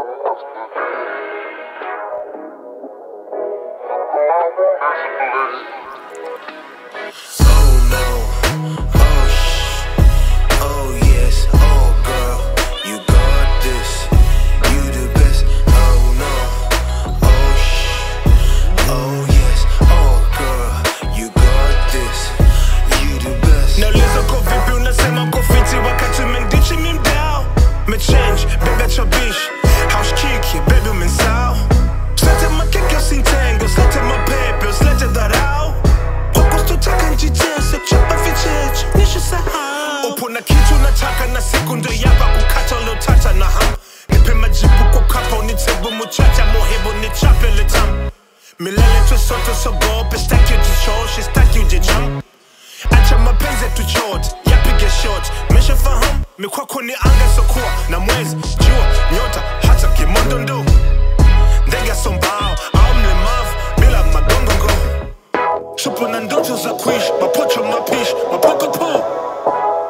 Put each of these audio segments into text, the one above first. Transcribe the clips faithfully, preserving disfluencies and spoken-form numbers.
Milele tusoto sogope, staki ujichoshe, staki ujijump. Acha mapenzi tuchote, yapige short. Mesha fahamu, mikwako ni anga sokuwa na mwezi, jua, nyota, hata kimondo ndo. Ndege sombao, au mlemavu, bila magongongo. Supu na ndoto za kuishi, mapocho mapishi, mapoko po.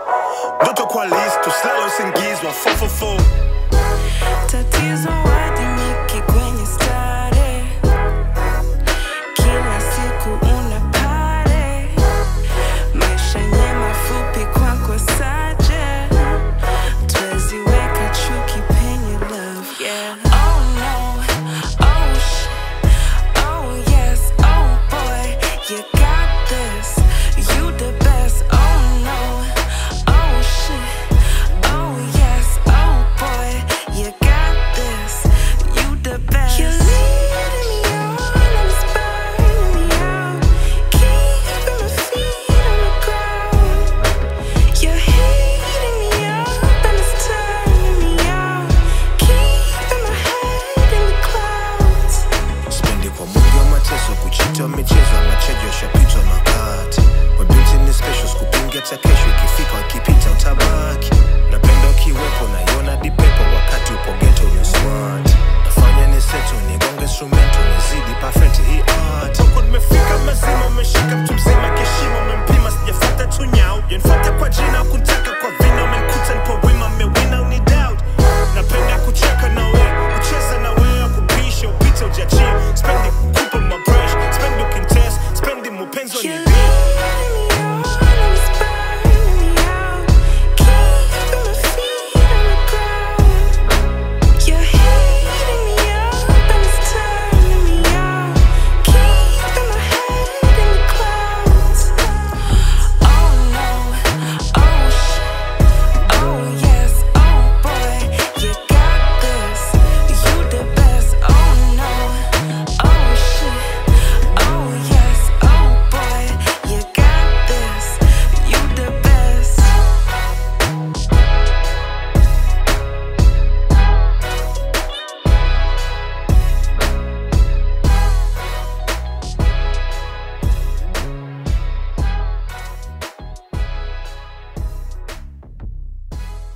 Ndoto kwa list, tuslalo singizwa, four four four. Tatizo wadi